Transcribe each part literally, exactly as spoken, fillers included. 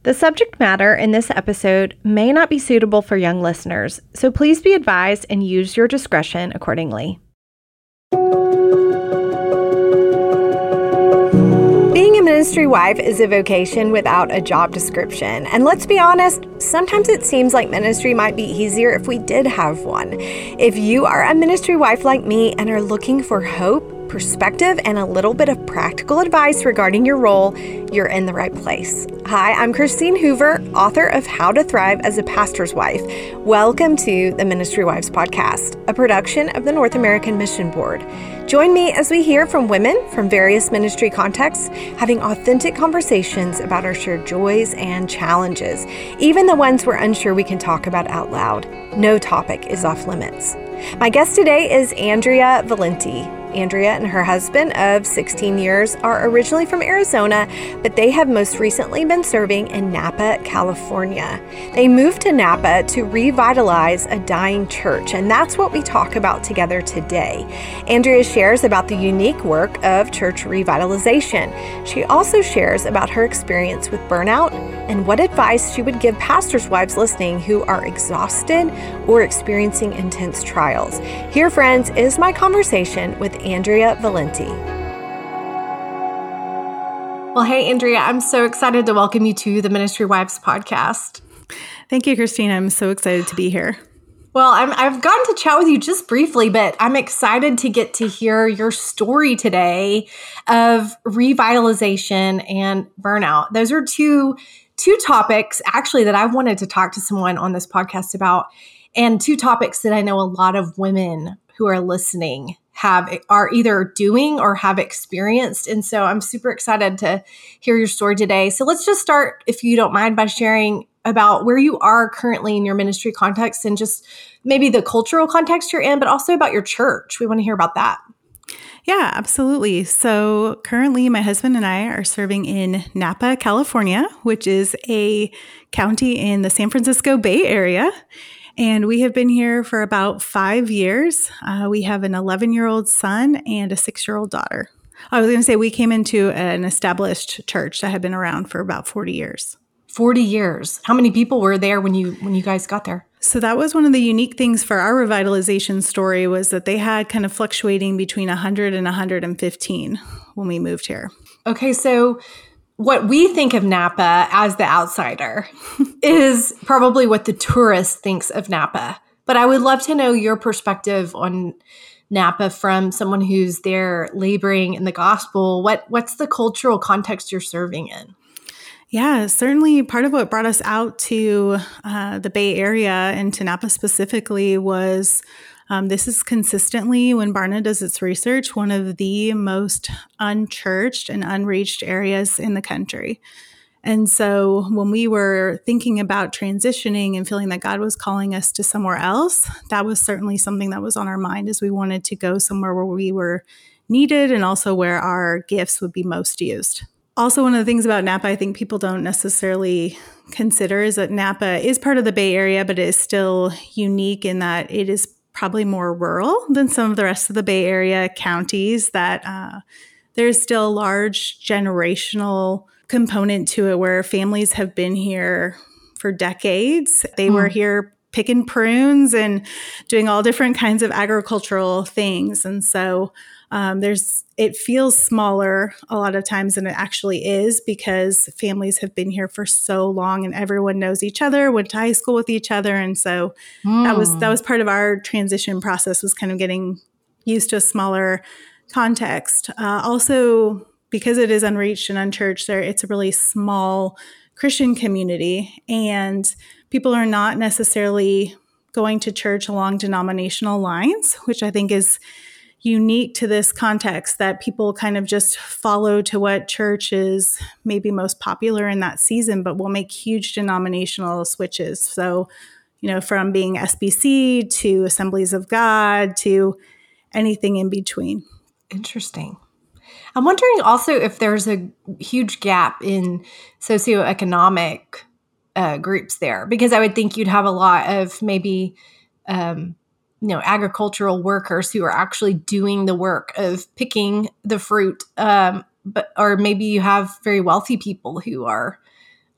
The subject matter in this episode may not be suitable for young listeners, so please be advised and use your discretion accordingly. Being a ministry wife is a vocation without a job description. And let's be honest, sometimes it seems like ministry might be easier if we did have one. If you are a ministry wife like me and are looking for hope, perspective, and a little bit of practical advice regarding your role, you're in the right place. Hi, I'm Christine Hoover, author of How to Thrive as a Pastor's Wife. Welcome to the Ministry Wives Podcast, a production of the North American Mission Board. Join me as we hear from women from various ministry contexts, having authentic conversations about our shared joys and challenges, even the ones we're unsure we can talk about out loud. No topic is off limits. My guest today is Andrea Valenti. Andrea and her husband of sixteen years are originally from Arizona, but they have most recently been serving in Napa, California. They moved to Napa to revitalize a dying church, and that's what we talk about together today. Andrea shares about the unique work of church revitalization. She also shares about her experience with burnout and what advice she would give pastors' wives listening who are exhausted or experiencing intense trials. Here, friends, is my conversation with Andrea Valenti. Well, hey, Andrea, I'm so excited to welcome you to the Ministry Wives Podcast. Thank you, Christine. I'm so excited to be here. Well, I'm, I've gotten to chat with you just briefly, but I'm excited to get to hear your story today of revitalization and burnout. Those are two, two topics, actually, that I've wanted to talk to someone on this podcast about, and two topics that I know a lot of women who are listening have are either doing or have experienced. And so I'm super excited to hear your story today. So let's just start, if you don't mind, by sharing about where you are currently in your ministry context and just maybe the cultural context you're in, but also about your church. We want to hear about that. Yeah, absolutely. So currently my husband and I are serving in Napa, California, which is a county in the San Francisco Bay Area. And we have been here for about five years. Uh, we have an eleven-year-old son and a six-year-old daughter. I was going to say we came into an established church that had been around for about forty years. forty years. How many people were there when you when you guys got there? So that was one of the unique things for our revitalization story, was that they had kind of fluctuating between one hundred and one hundred fifteen when we moved here. Okay, so what we think of Napa as the outsider is probably what the tourist thinks of Napa. But I would love to know your perspective on Napa from someone who's there laboring in the gospel. What what's the cultural context you're serving in? Yeah, certainly part of what brought us out to uh, the Bay Area and to Napa specifically was um, this is consistently, when Barna does its research, one of the most unchurched and unreached areas in the country. And so when we were thinking about transitioning and feeling that God was calling us to somewhere else, that was certainly something that was on our mind, as we wanted to go somewhere where we were needed and also where our gifts would be most used. Also, one of the things about Napa I think people don't necessarily consider is that Napa is part of the Bay Area, but it is still unique in that it is probably more rural than some of the rest of the Bay Area counties, that uh, there's still a large generational component to it where families have been here for decades. They mm. were here picking prunes and doing all different kinds of agricultural things. And so Um, there's, it feels smaller a lot of times than it actually is, because families have been here for so long and everyone knows each other, went to high school with each other. And so mm. that was, that was part of our transition process, was kind of getting used to a smaller context. Uh, also, because it is unreached and unchurched, there, it's a really small Christian community, and people are not necessarily going to church along denominational lines, which I think is unique to this context, that people kind of just follow to what church is maybe most popular in that season, but will make huge denominational switches. So, you know, from being S B C to Assemblies of God to anything in between. Interesting. I'm wondering also if there's a huge gap in socioeconomic uh, groups there, because I would think you'd have a lot of maybe um, you know, agricultural workers who are actually doing the work of picking the fruit, um, but or maybe you have very wealthy people who are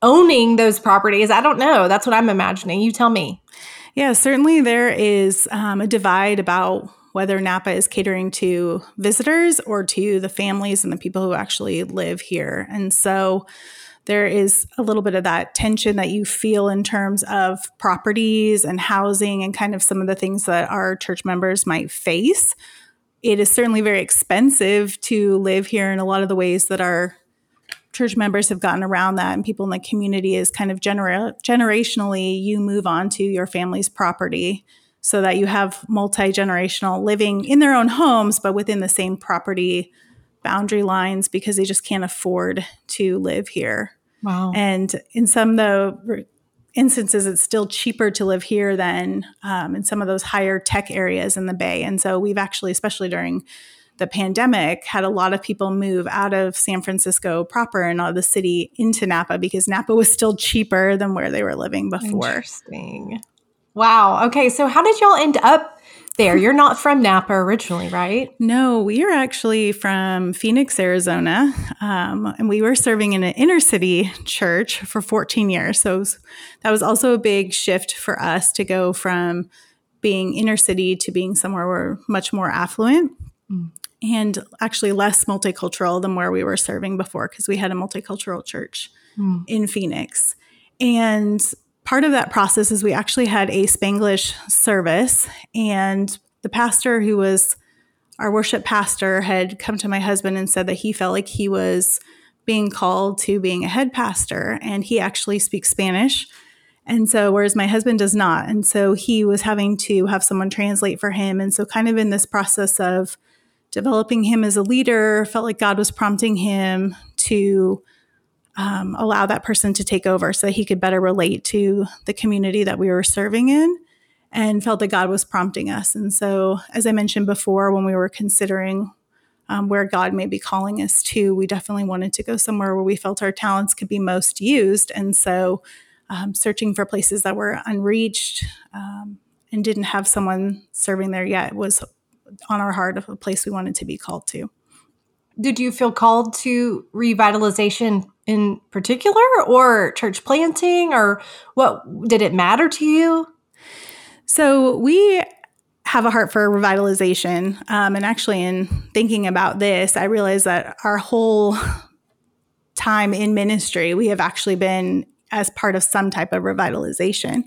owning those properties? I don't know. That's what I'm imagining. You tell me. Yeah, certainly there is um, a divide about whether Napa is catering to visitors or to the families and the people who actually live here. And so there is a little bit of that tension that you feel in terms of properties and housing and kind of some of the things that our church members might face. It is certainly very expensive to live here in a lot of the ways that our church members have gotten around that, and people in the community is kind of genera- generationally, you move on to your family's property so that you have multi-generational living in their own homes, but within the same property boundary lines because they just can't afford to live here. Wow. And in some though instances, it's still cheaper to live here than um, in some of those higher tech areas in the Bay. And so we've actually, especially during the pandemic, had a lot of people move out of San Francisco proper and out of the city into Napa because Napa was still cheaper than where they were living before. Interesting. Wow. Okay. So how did y'all end up there? You're not from Napa originally, right? No, we are actually from Phoenix, Arizona. Um, and we were serving in an inner city church for fourteen years. So it was, that was also a big shift for us to go from being inner city to being somewhere we're much more affluent. Mm. And actually less multicultural than where we were serving before because we had a multicultural church mm. in Phoenix. And part of that process is we actually had a Spanglish service, and the pastor who was our worship pastor had come to my husband and said that he felt like he was being called to being a head pastor, and he actually speaks Spanish. And so, whereas my husband does not. And so he was having to have someone translate for him. And so kind of in this process of developing him as a leader, felt like God was prompting him to um, allow that person to take over so that he could better relate to the community that we were serving in, and felt that God was prompting us. And so, as I mentioned before, when we were considering um, where God may be calling us to, we definitely wanted to go somewhere where we felt our talents could be most used. And so um, searching for places that were unreached um, and didn't have someone serving there yet was on our heart of a place we wanted to be called to. Did you feel called to revitalization in particular, or church planting, or what did it matter to you? So we have a heart for revitalization. Um, and actually in thinking about this, I realized that our whole time in ministry, we have actually been as part of some type of revitalization.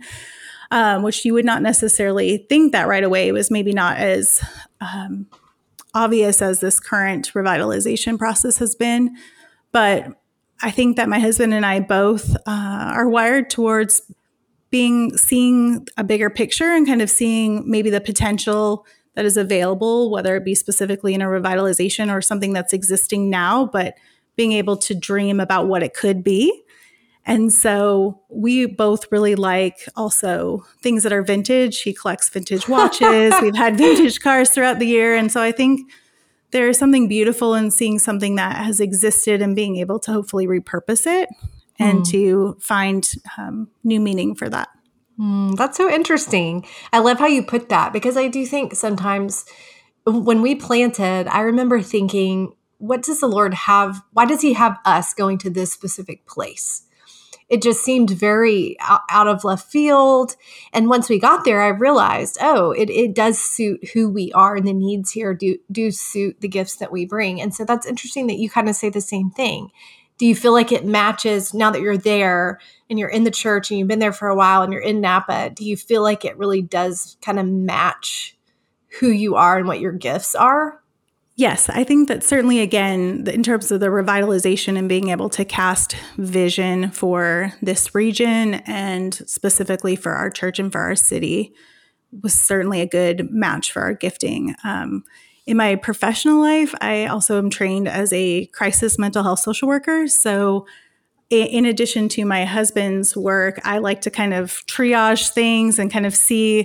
Um, which you would not necessarily think that right away. It was maybe not as um, obvious as this current revitalization process has been. But I think that my husband and I both uh, are wired towards being, seeing a bigger picture and kind of seeing maybe the potential that is available, whether it be specifically in a revitalization or something that's existing now, but being able to dream about what it could be. And so we both really like also things that are vintage. He collects vintage watches. We've had vintage cars throughout the year. And so I think there is something beautiful in seeing something that has existed and being able to hopefully repurpose it and mm. to find um, new meaning for that. Mm, that's so interesting. I love how you put that, because I do think sometimes when we planted, I remember thinking, what does the Lord have? Why does he have us going to this specific place? It just seemed very out of left field. And once we got there, I realized, oh, it, it does suit who we are, and the needs here do, do suit the gifts that we bring. And so that's interesting that you kind of say the same thing. Do you feel like it matches now that you're there and you're in the church and you've been there for a while and you're in Napa? Do you feel like it really does kind of match who you are and what your gifts are? Yes, I think that certainly, again, in terms of the revitalization and being able to cast vision for this region and specifically for our church and for our city was certainly a good match for our gifting. Um, in my professional life, I also am trained as a crisis mental health social worker. So in addition to my husband's work, I like to kind of triage things and kind of see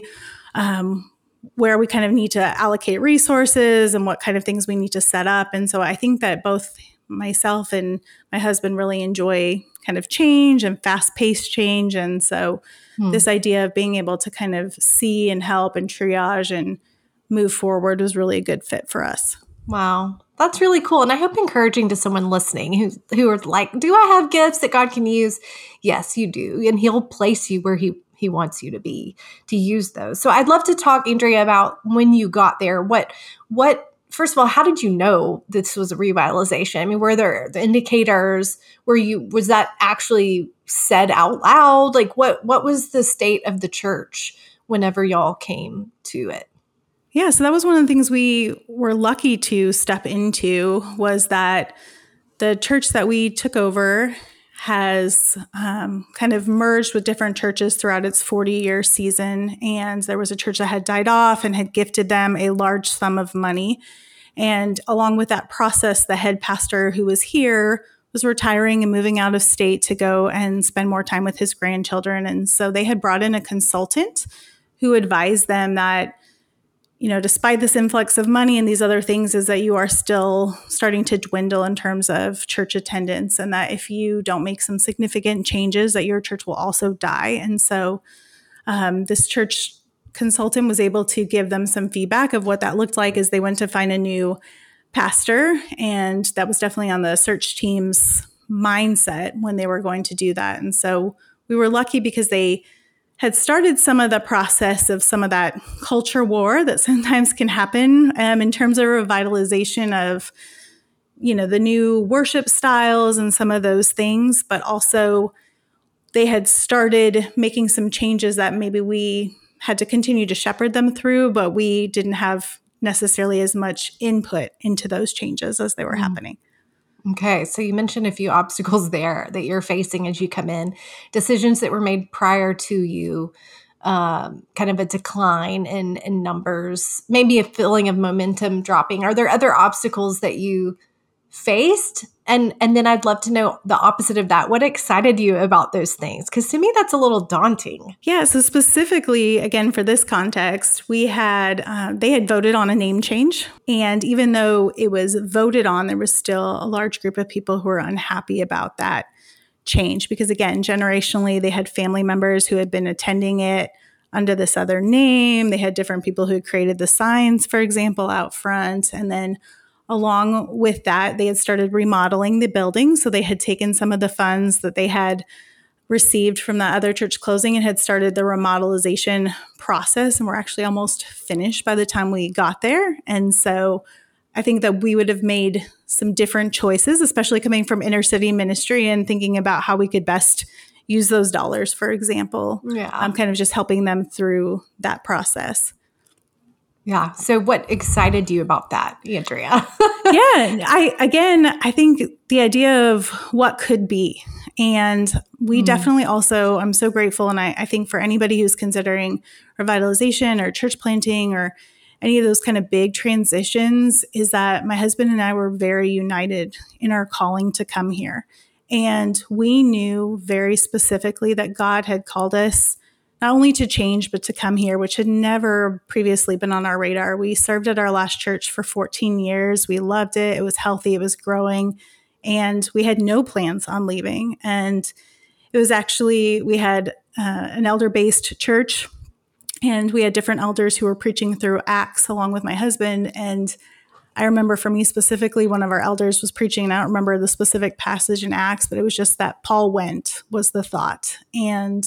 um, where we kind of need to allocate resources and what kind of things we need to set up. And so I think that both myself and my husband really enjoy kind of change and fast-paced change. And so hmm. this idea of being able to kind of see and help and triage and move forward was really a good fit for us. Wow. That's really cool. And I hope encouraging to someone listening who, who are like, do I have gifts that God can use? Yes, you do. And he'll place you where he, he wants you to be, to use those. So I'd love to talk, Andrea, about when you got there. What, what, first of all, how did you know this was a revitalization? I mean, were there the indicators? Were you, was that actually said out loud? Like what, what was the state of the church whenever y'all came to it? Yeah, so that was one of the things we were lucky to step into, was that the church that we took over has um, kind of merged with different churches throughout its forty-year season. And there was a church that had died off and had gifted them a large sum of money. And along with that process, the head pastor who was here was retiring and moving out of state to go and spend more time with his grandchildren. And so they had brought in a consultant who advised them that, you know, despite this influx of money and these other things, is that you are still starting to dwindle in terms of church attendance, and that if you don't make some significant changes, that your church will also die. And so um, this church consultant was able to give them some feedback of what that looked like as they went to find a new pastor. And that was definitely on the search team's mindset when they were going to do that. And so we were lucky because they had started some of the process of some of that culture war that sometimes can happen um, in terms of revitalization of, you know, the new worship styles and some of those things, but also they had started making some changes that maybe we had to continue to shepherd them through, but we didn't have necessarily as much input into those changes as they were mm. happening. Okay, so you mentioned a few obstacles there that you're facing as you come in, decisions that were made prior to you, um, kind of a decline in, in numbers, maybe a feeling of momentum dropping. Are there other obstacles that you faced? And and then I'd love to know the opposite of that. What excited you about those things? Because to me, that's a little daunting. Yeah, so specifically, again, for this context, we had, uh, they had voted on a name change. And even though it was voted on, there was still a large group of people who were unhappy about that change. Because again, generationally, they had family members who had been attending it under this other name. They had different people who had created the signs, for example, out front. And then along with that, they had started remodeling the building. So they had taken some of the funds that they had received from the other church closing and had started the remodelization process. And we're actually almost finished by the time we got there. And so I think that we would have made some different choices, especially coming from inner city ministry and thinking about how we could best use those dollars, for example. Yeah. I'm kind of just helping them through that process. Yeah. So what excited you about that, Andrea? yeah. I, again, I think the idea of what could be. And we mm. definitely also, I'm so grateful. And I, I think for anybody who's considering revitalization or church planting or any of those kind of big transitions, is that my husband and I were very united in our calling to come here. And we knew very specifically that God had called us not only to change, but to come here, which had never previously been on our radar. We served at our last church for fourteen years. We loved it. It was healthy. It was growing. And we had no plans on leaving. And it was actually, we had uh, an elder-based church, and we had different elders who were preaching through Acts along with my husband. And I remember for me specifically, one of our elders was preaching, and I don't remember the specific passage in Acts, but it was just that Paul went was the thought. And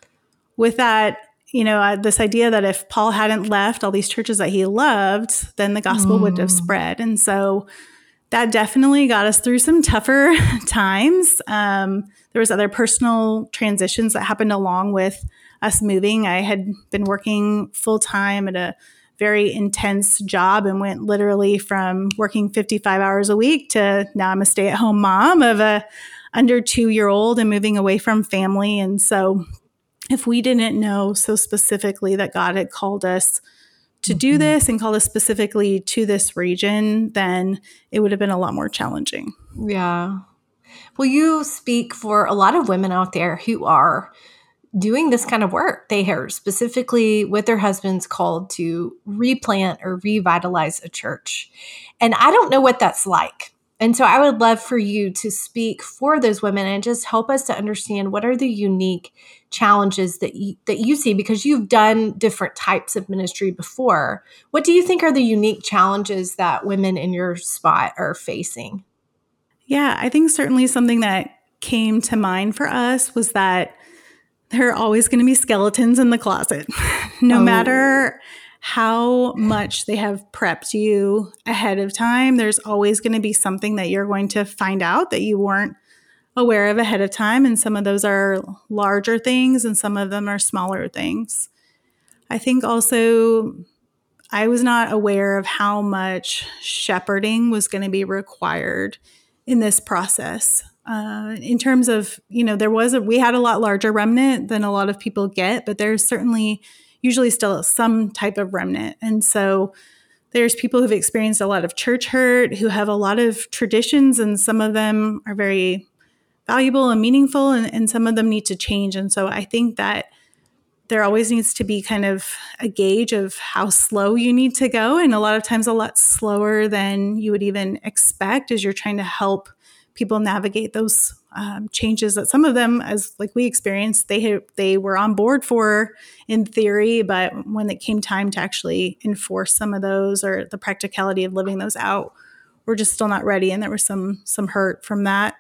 with that, you know, uh, this idea that if Paul hadn't left all these churches that he loved, then the gospel mm. would have spread. And so that definitely got us through some tougher times. Um, there was other personal transitions that happened along with us moving. I had been working full time at a very intense job and went literally from working fifty-five hours a week to now I'm a stay-at-home mom of a under two-year-old and moving away from family. And so if we didn't know so specifically that God had called us to do mm-hmm. this and called us specifically to this region, then it would have been a lot more challenging. Yeah. Well, you speak for a lot of women out there who are doing this kind of work. They are specifically with their husbands called to replant or revitalize a church. And I don't know what that's like. And so I would love for you to speak for those women and just help us to understand what are the unique challenges that you, that you see, because you've done different types of ministry before. What do you think are the unique challenges that women in your spot are facing? Yeah, I think certainly something that came to mind for us was that there are always going to be skeletons in the closet. No oh. matter how much they have prepped you ahead of time, there's always going to be something that you're going to find out that you weren't aware of ahead of time. And some of those are larger things and some of them are smaller things. I think also I was not aware of how much shepherding was going to be required in this process. Uh, in terms of, you know, there was a, we had a lot larger remnant than a lot of people get, but there's certainly usually still some type of remnant. And so there's people who've experienced a lot of church hurt, who have a lot of traditions, and some of them are very valuable and meaningful, and, and some of them need to change. And so I think that there always needs to be kind of a gauge of how slow you need to go. And a lot of times a lot slower than you would even expect as you're trying to help people navigate those um, changes that some of them, as like we experienced, they had, they were on board for in theory, but when it came time to actually enforce some of those or the practicality of living those out, we're just still not ready. And there was some some hurt from that.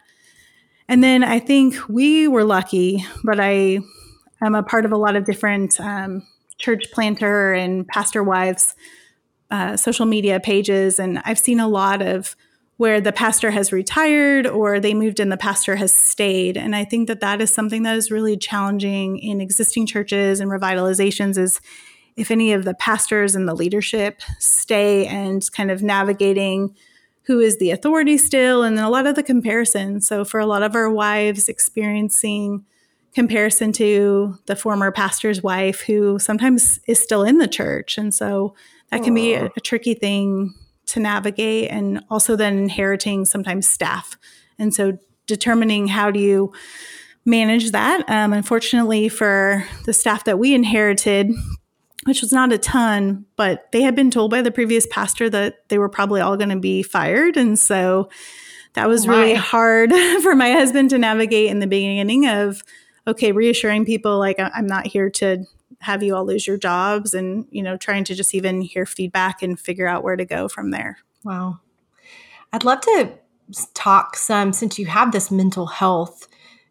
And then I think we were lucky, but I am a part of a lot of different um, church planter and pastor wives uh, social media pages, and I've seen a lot of where the pastor has retired or they moved and the pastor has stayed. And I think that that is something that is really challenging in existing churches and revitalizations, is if any of the pastors and the leadership stay and kind of navigating who is the authority still, and then a lot of the comparison. So for a lot of our wives experiencing comparison to the former pastor's wife who sometimes is still in the church. And so that can be a, a tricky thing to navigate, and also then inheriting sometimes staff. And so determining how do you manage that. Um, unfortunately for the staff that we inherited, which was not a ton, but they had been told by the previous pastor that they were probably all going to be fired. And so that was really Why? hard for my husband to navigate in the beginning of, okay, reassuring people like, I'm not here to have you all lose your jobs, and, you know, trying to just even hear feedback and figure out where to go from there. Wow. I'd love to talk some, since you have this mental health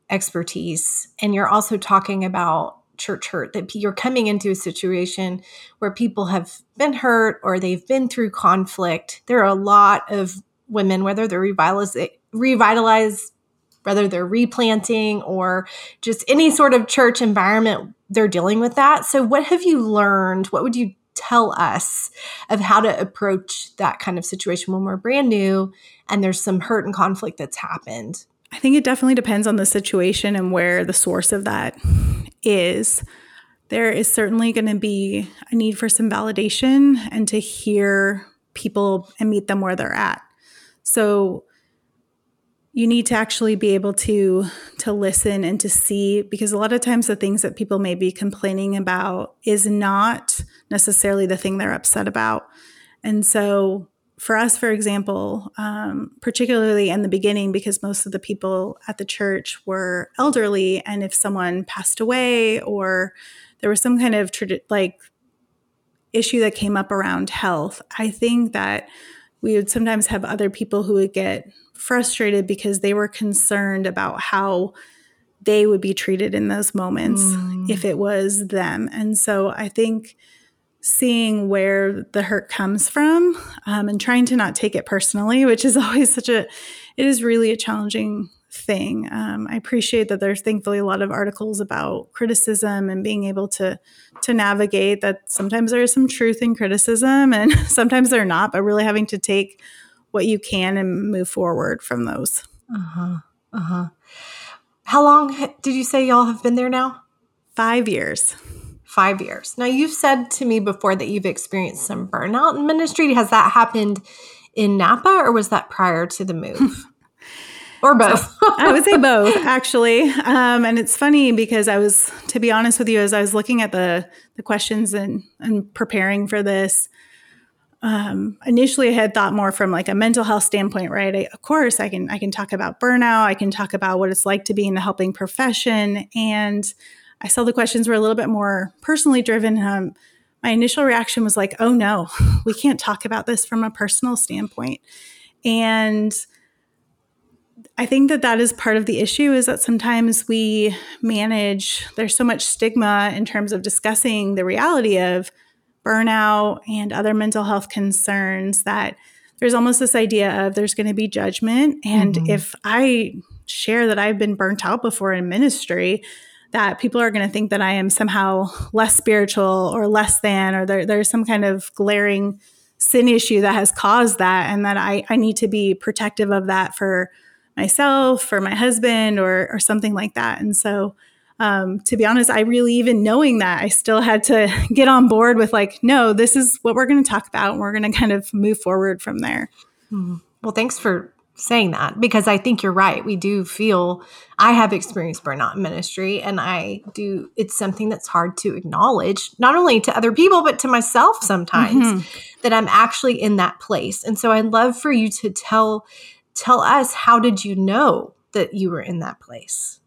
expertise and you're also talking about church hurt, that you're coming into a situation where people have been hurt or they've been through conflict. There are a lot of women, whether they're revitalized, revitalized, whether they're replanting or just any sort of church environment, they're dealing with that. So what have you learned? What would you tell us of how to approach that kind of situation when we're brand new and there's some hurt and conflict that's happened? I think it definitely depends on the situation and where the source of that is. There is certainly going to be a need for some validation and to hear people and meet them where they're at. So you need to actually be able to to listen and to see, because a lot of times the things that people may be complaining about is not necessarily the thing they're upset about. And so for us, for example, um, particularly in the beginning, because most of the people at the church were elderly, and if someone passed away or there was some kind of tradi- like issue that came up around health, I think that we would sometimes have other people who would get frustrated because they were concerned about how they would be treated in those moments mm. if it was them. And so I think seeing where the hurt comes from um, and trying to not take it personally, which is always such a, it is really a challenging thing. Um, I appreciate that there's thankfully a lot of articles about criticism and being able to to navigate that. Sometimes there is some truth in criticism and sometimes they're not, but really having to take what you can and move forward from those. Uh-huh. Uh-huh. How long did you say y'all have been there now? Five years. Five years. Now, you've said to me before that you've experienced some burnout in ministry. Has that happened in Napa, or was that prior to the move? Or both? I would say both, actually. Um, and it's funny because I was, to be honest with you, as I was looking at the, the questions and, and preparing for this, um, initially I had thought more from like a mental health standpoint, right? I, of course, I can I can talk about burnout. I can talk about what it's like to be in a helping profession. And I saw the questions were a little bit more personally driven. Um, my initial reaction was like, oh no, we can't talk about this from a personal standpoint. And I think that that is part of the issue, is that sometimes we manage, there's so much stigma in terms of discussing the reality of burnout and other mental health concerns, that there's almost this idea of there's going to be judgment. And mm-hmm. if I share that I've been burnt out before in ministry, that people are going to think that I am somehow less spiritual or less than, or there, there's some kind of glaring sin issue that has caused that, and that I, I need to be protective of that for myself, for my husband, or or something like that. And so um, to be honest, I really, even knowing that, I still had to get on board with like, no, this is what we're going to talk about. And we're going to kind of move forward from there. Mm-hmm. Well, thanks for saying that, because I think you're right. We do feel, I have experienced burnout in ministry, and I do, it's something that's hard to acknowledge, not only to other people, but to myself sometimes, mm-hmm. that I'm actually in that place. And so I'd love for you to tell Tell us, how did you know that you were in that place?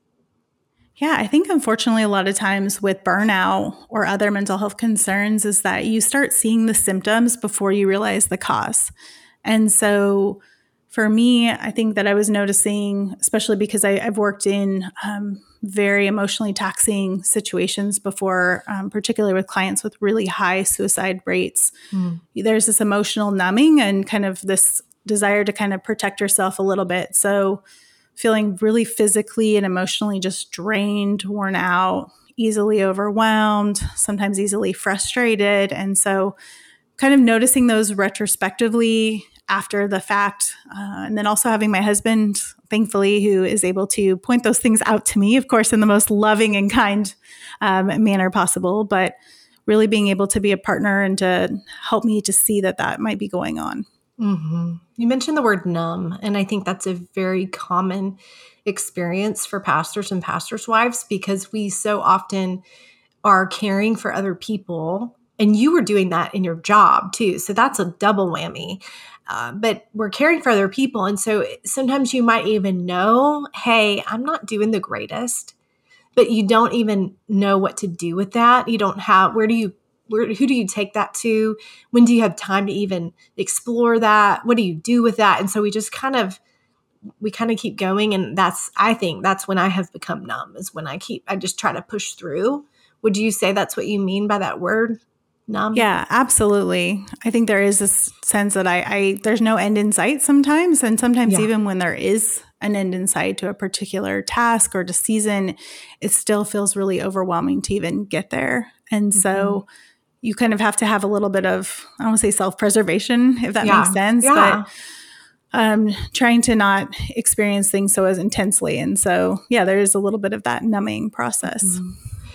Yeah, I think unfortunately a lot of times with burnout or other mental health concerns is that you start seeing the symptoms before you realize the cause. And so for me, I think that I was noticing, especially because I, I've worked in um, very emotionally taxing situations before, um, particularly with clients with really high suicide rates. Mm. There's this emotional numbing and kind of this desire to kind of protect yourself a little bit. So feeling really physically and emotionally just drained, worn out, easily overwhelmed, sometimes easily frustrated. And so kind of noticing those retrospectively after the fact. Uh, and then also having my husband, thankfully, who is able to point those things out to me, of course, in the most loving and kind um, manner possible, but really being able to be a partner and to help me to see that that might be going on. Mm-hmm. You mentioned the word numb, and I think that's a very common experience for pastors and pastors' wives, because we so often are caring for other people, and you were doing that in your job too. So that's a double whammy. Uh, but we're caring for other people. And so sometimes you might even know, hey, I'm not doing the greatest, but you don't even know what to do with that. You don't have, where do you Where, who do you take that to? When do you have time to even explore that? What do you do with that? And so we just kind of, we kind of keep going. And that's, I think that's when I have become numb, is when I keep, I just try to push through. Would you say that's what you mean by that word, numb? Yeah, absolutely. I think there is this sense that I, I there's no end in sight sometimes. And sometimes yeah. even when there is an end in sight to a particular task or to season, it still feels really overwhelming to even get there. And so mm-hmm. you kind of have to have a little bit of, I don't want to say self-preservation, if that yeah. makes sense, yeah. but um, trying to not experience things so as intensely. And so, yeah, there is a little bit of that numbing process. Mm-hmm.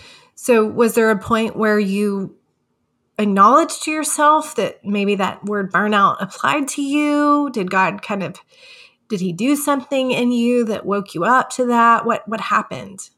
So was there a point where you acknowledged to yourself that maybe that word burnout applied to you? Did God kind of, did he do something in you that woke you up to that? What, what happened?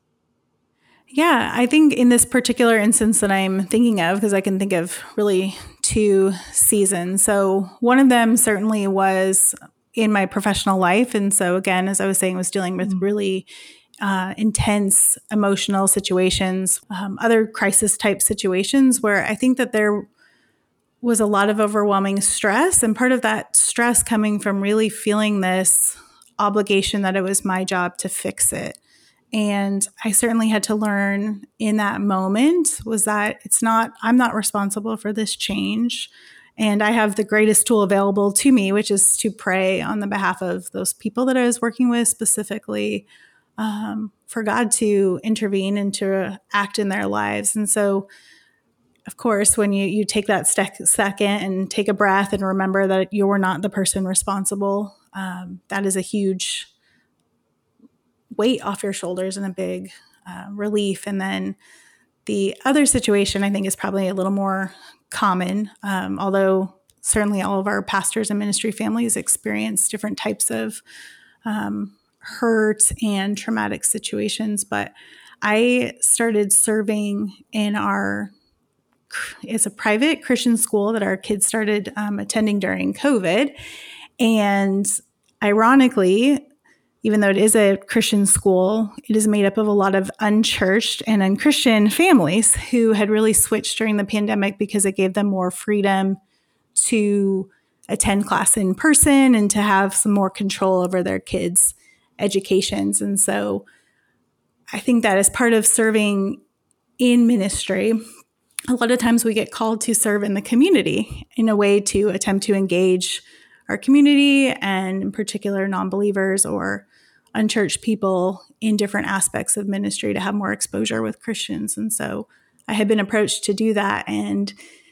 Yeah, I think in this particular instance that I'm thinking of, because I can think of really two seasons. So one of them certainly was in my professional life. And so again, as I was saying, was dealing with really uh, intense emotional situations, um, other crisis type situations where I think that there was a lot of overwhelming stress. And part of that stress coming from really feeling this obligation that it was my job to fix it. And I certainly had to learn in that moment was that it's not, I'm not responsible for this change. And I have the greatest tool available to me, which is to pray on the behalf of those people that I was working with, specifically um, for God to intervene and to act in their lives. And so, of course, when you, you take that st- second and take a breath and remember that you're not the person responsible, um, that is a huge weight off your shoulders and a big uh, relief. And then the other situation I think is probably a little more common, um, although certainly all of our pastors and ministry families experience different types of um, hurt and traumatic situations. But I started serving in our it's a private Christian school that our kids started um, attending during COVID. And ironically, even though it is a Christian school, it is made up of a lot of unchurched and unchristian families who had really switched during the pandemic because it gave them more freedom to attend class in person and to have some more control over their kids' educations. And so I think that as part of serving in ministry, a lot of times we get called to serve in the community in a way to attempt to engage our community and in particular non-believers or unchurched people in different aspects of ministry to have more exposure with Christians. And so I had been approached to do that and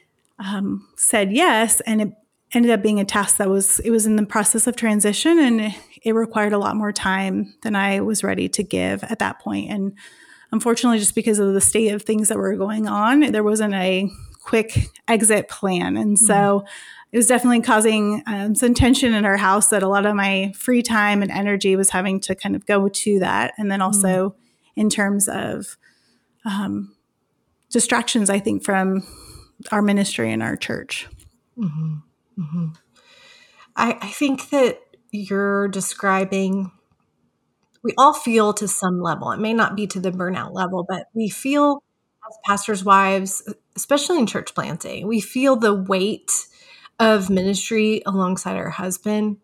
um, said yes. And it ended up being a task that was, it was in the process of transition and it required a lot more time than I was ready to give at that point. And unfortunately, just because of the state of things that were going on, there wasn't a quick exit plan. And so mm-hmm. it was definitely causing um, some tension in our house that a lot of my free time and energy was having to kind of go to that. And then also mm-hmm. in terms of um, distractions, I think, from our ministry and our church. Mm-hmm. Mm-hmm. I, I think that you're describing, we all feel to some level, it may not be to the burnout level, but we feel as pastors' wives, especially in church planting, we feel the weight of ministry alongside our husband.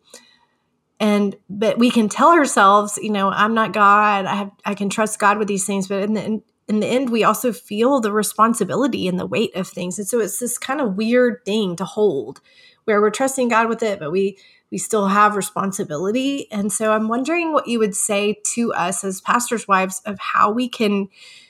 And, but we can tell ourselves, you know, I'm not God. I have, I can trust God with these things. But in the, in, in the end, we also feel the responsibility and the weight of things. And so it's this kind of weird thing to hold where we're trusting God with it, but we, we still have responsibility. And so I'm wondering what you would say to us as pastors' wives of how we can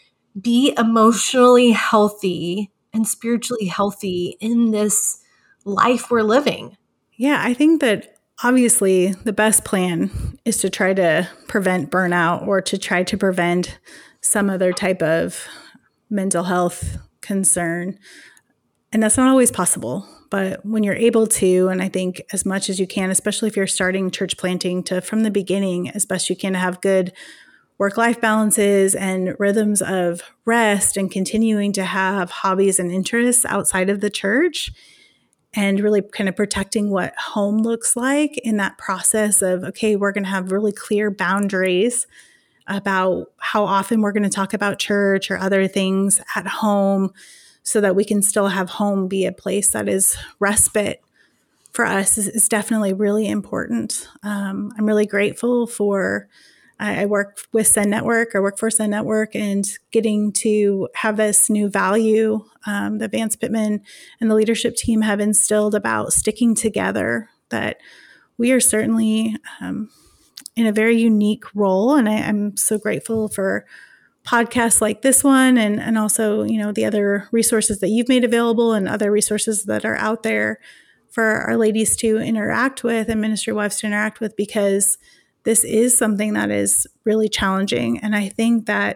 be emotionally healthy and spiritually healthy in this life we're living. Yeah, I think that obviously the best plan is to try to prevent burnout or to try to prevent some other type of mental health concern. And that's not always possible. But when you're able to, and I think as much as you can, especially if you're starting church planting, to from the beginning, as best you can, to have good work-life balances and rhythms of rest and continuing to have hobbies and interests outside of the church and really kind of protecting what home looks like in that process of, okay, we're going to have really clear boundaries about how often we're going to talk about church or other things at home so that we can still have home be a place that is respite for us is, is definitely really important. Um, I'm really grateful for I work with Send Network, I work for Send Network, and getting to have this new value um, that Vance Pittman and the leadership team have instilled about sticking together, that we are certainly um, in a very unique role. And I, I'm so grateful for podcasts like this one and, and also, you know, the other resources that you've made available and other resources that are out there for our ladies to interact with and ministry wives to interact with, because this is something that is really challenging. And I think that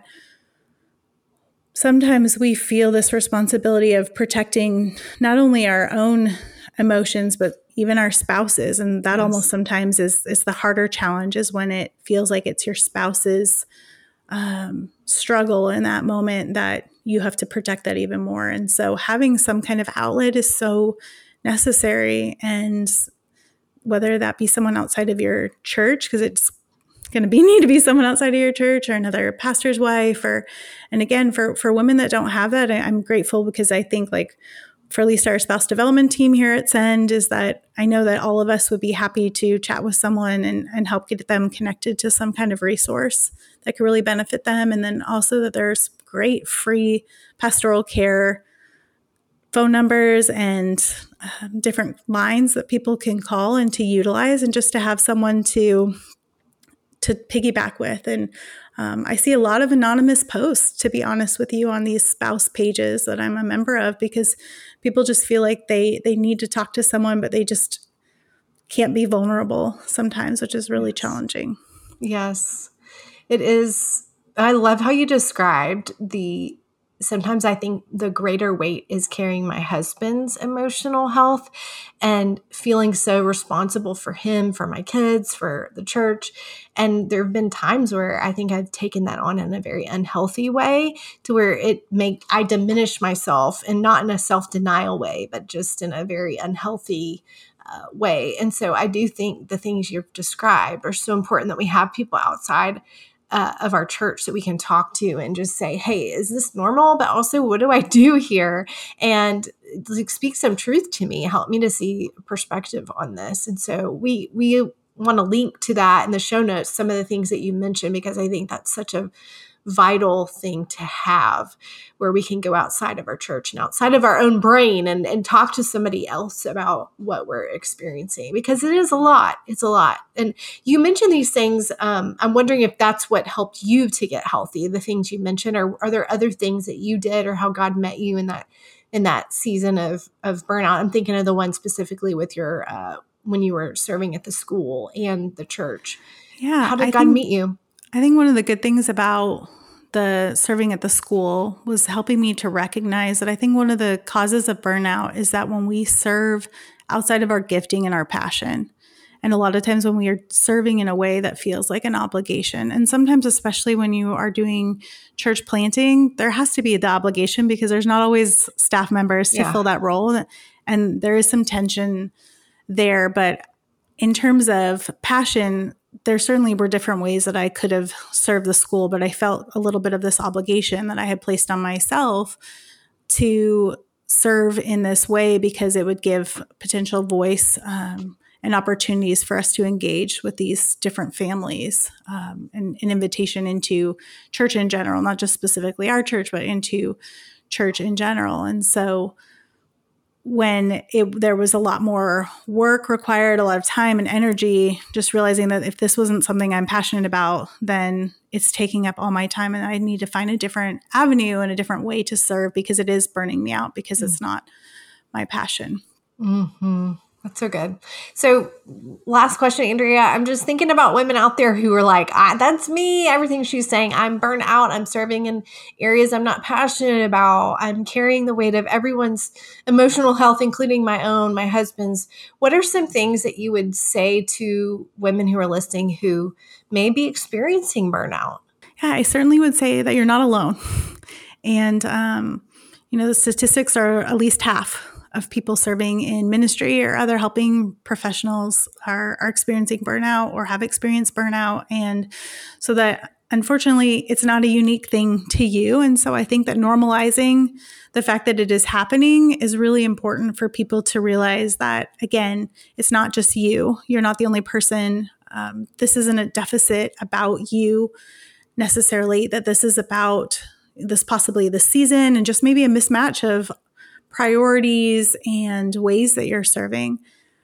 sometimes we feel this responsibility of protecting not only our own emotions, but even our spouses. And that yes. almost sometimes is, is the harder challenge, is when it feels like it's your spouse's um, struggle in that moment that you have to protect that even more. And so having some kind of outlet is so necessary. And whether that be someone outside of your church, because it's going to be need to be someone outside of your church or another pastor's wife, or, and again, for, for women that don't have that, I, I'm grateful, because I think like for at least our spouse development team here at Send is that I know that all of us would be happy to chat with someone and, and help get them connected to some kind of resource that could really benefit them. And then also that there's great free pastoral care phone numbers and uh, different lines that people can call and to utilize, and just to have someone to to piggyback with. And um, I see a lot of anonymous posts, to be honest with you, on these spouse pages that I'm a member of, because people just feel like they they need to talk to someone, but they just can't be vulnerable sometimes, which is really yes. challenging. Yes, it is. I love how you described the sometimes I think the greater weight is carrying my husband's emotional health and feeling so responsible for him, for my kids, for the church. And there have been times where I think I've taken that on in a very unhealthy way, to where it make I diminish myself, and not in a self-denial way, but just in a very unhealthy uh, way. And so I do think the things you've described are so important, that we have people outside Uh, of our church that we can talk to and just say, hey, is this normal? But also, what do I do here? And like, speak some truth to me, help me to see perspective on this. And so we we want to link to that in the show notes, some of the things that you mentioned, because I think that's such a vital thing to have, where we can go outside of our church and outside of our own brain and, and talk to somebody else about what we're experiencing, because it is a lot. It's a lot. And you mentioned these things. Um, I'm wondering if that's what helped you to get healthy, the things you mentioned, or are there other things that you did, or how God met you in that, in that season of, of burnout? I'm thinking of the one specifically with your, uh, when you were serving at the school and the church. Yeah. How did I God think, meet you? I think one of the good things about the serving at the school was helping me to recognize that I think one of the causes of burnout is that when we serve outside of our gifting and our passion, and a lot of times when we are serving in a way that feels like an obligation, and sometimes especially when you are doing church planting, there has to be the obligation because there's not always staff members to Yeah. fill that role. And there is some tension there. But in terms of passion, there certainly were different ways that I could have served the school, but I felt a little bit of this obligation that I had placed on myself to serve in this way, because it would give potential voice um, and opportunities for us to engage with these different families, um, and an invitation into church in general, not just specifically our church, but into church in general. And so when it, there was a lot more work required, a lot of time and energy, just realizing that if this wasn't something I'm passionate about, then it's taking up all my time, and I need to find a different avenue and a different way to serve, because it is burning me out, because mm-hmm. it's not my passion. Mm-hmm. That's so good. So last question, Andrea, I'm just thinking about women out there who are like, ah, that's me. Everything she's saying, I'm burnt out. I'm serving in areas I'm not passionate about. I'm carrying the weight of everyone's emotional health, including my own, my husband's. What are some things that you would say to women who are listening who may be experiencing burnout? Yeah, I certainly would say that you're not alone. And, um, you know, the statistics are at least half of people serving in ministry or other helping professionals are, are experiencing burnout or have experienced burnout. And so that, unfortunately, it's not a unique thing to you. And so I think that normalizing the fact that it is happening is really important for people to realize that, again, it's not just you. You're not the only person. Um, this isn't a deficit about you necessarily, that this is about this possibly this season and just maybe a mismatch of priorities and ways that you're serving.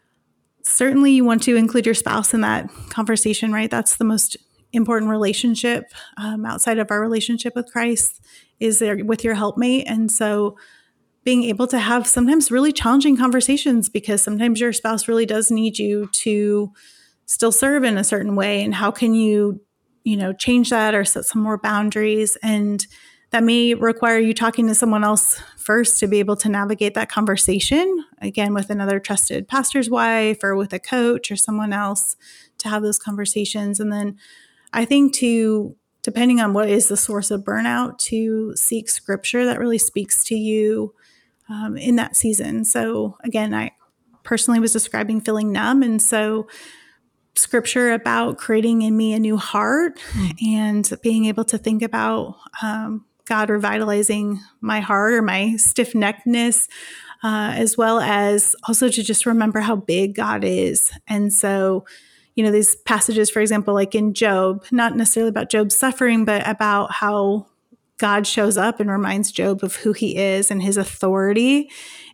Certainly you want to include your spouse in that conversation, right? That's the most important relationship um, outside of our relationship with Christ, is there with your helpmate. And so being able to have sometimes really challenging conversations, because sometimes your spouse really does need you to still serve in a certain way. And how can you, you know, change that or set some more boundaries? And that may require you talking to someone else first to be able to navigate that conversation, again, with another trusted pastor's wife or with a coach or someone else to have those conversations. And then I think to, depending on what is the source of burnout, to seek scripture that really speaks to you um, in that season. So again, I personally was describing feeling numb. And so scripture about creating in me a new heart mm. and being able to think about um, God revitalizing my heart or my stiff-neckedness, uh, as well as also to just remember how big God is. And so, you know, these passages, for example, like in Job, not necessarily about Job's suffering, but about how God shows up and reminds Job of who he is and his authority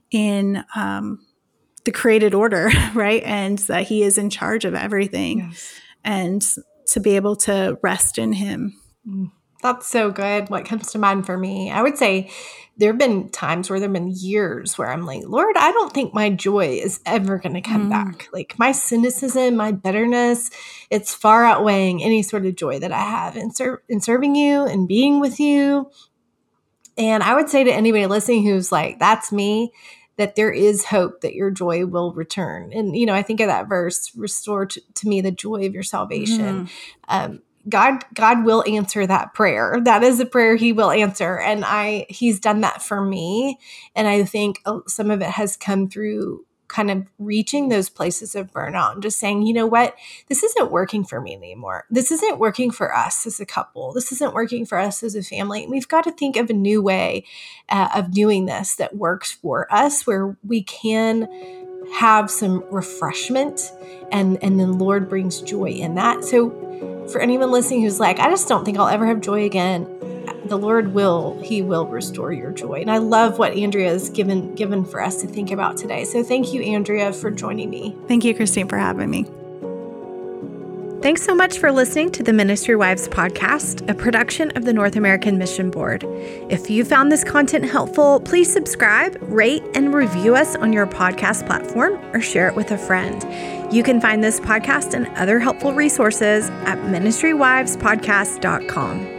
in um, the created order, right? And that he is in charge of everything. Yes. And to be able to rest in him. Mm. That's so good. What comes to mind for me, I would say there have been times where there have been years where I'm like, Lord, I don't think my joy is ever going to come mm. back. Like my cynicism, my bitterness, it's far outweighing any sort of joy that I have in, ser- in serving you and being with you. And I would say to anybody listening who's like, that's me, that there is hope that your joy will return. And, you know, I think of that verse, restore to, to me the joy of your salvation. Mm. Um, God, God will answer that prayer. That is a prayer he will answer. And I, he's done that for me. And I think some of it has come through kind of reaching those places of burnout and just saying, you know what, this isn't working for me anymore. This isn't working for us as a couple. This isn't working for us as a family. We've got to think of a new way uh, of doing this that works for us, where we can have some refreshment and, and then Lord brings joy in that. So for anyone listening who's like, I just don't think I'll ever have joy again, the Lord will, he will restore your joy. And I love what Andrea has given, given for us to think about today. So thank you, Andrea, for joining me. Thank you, Christine, for having me. Thanks so much for listening to the Ministry Wives podcast, a production of the North American Mission Board. If you found this content helpful, please subscribe, rate, and review us on your podcast platform or share it with a friend. You can find this podcast and other helpful resources at ministry wives podcast dot com.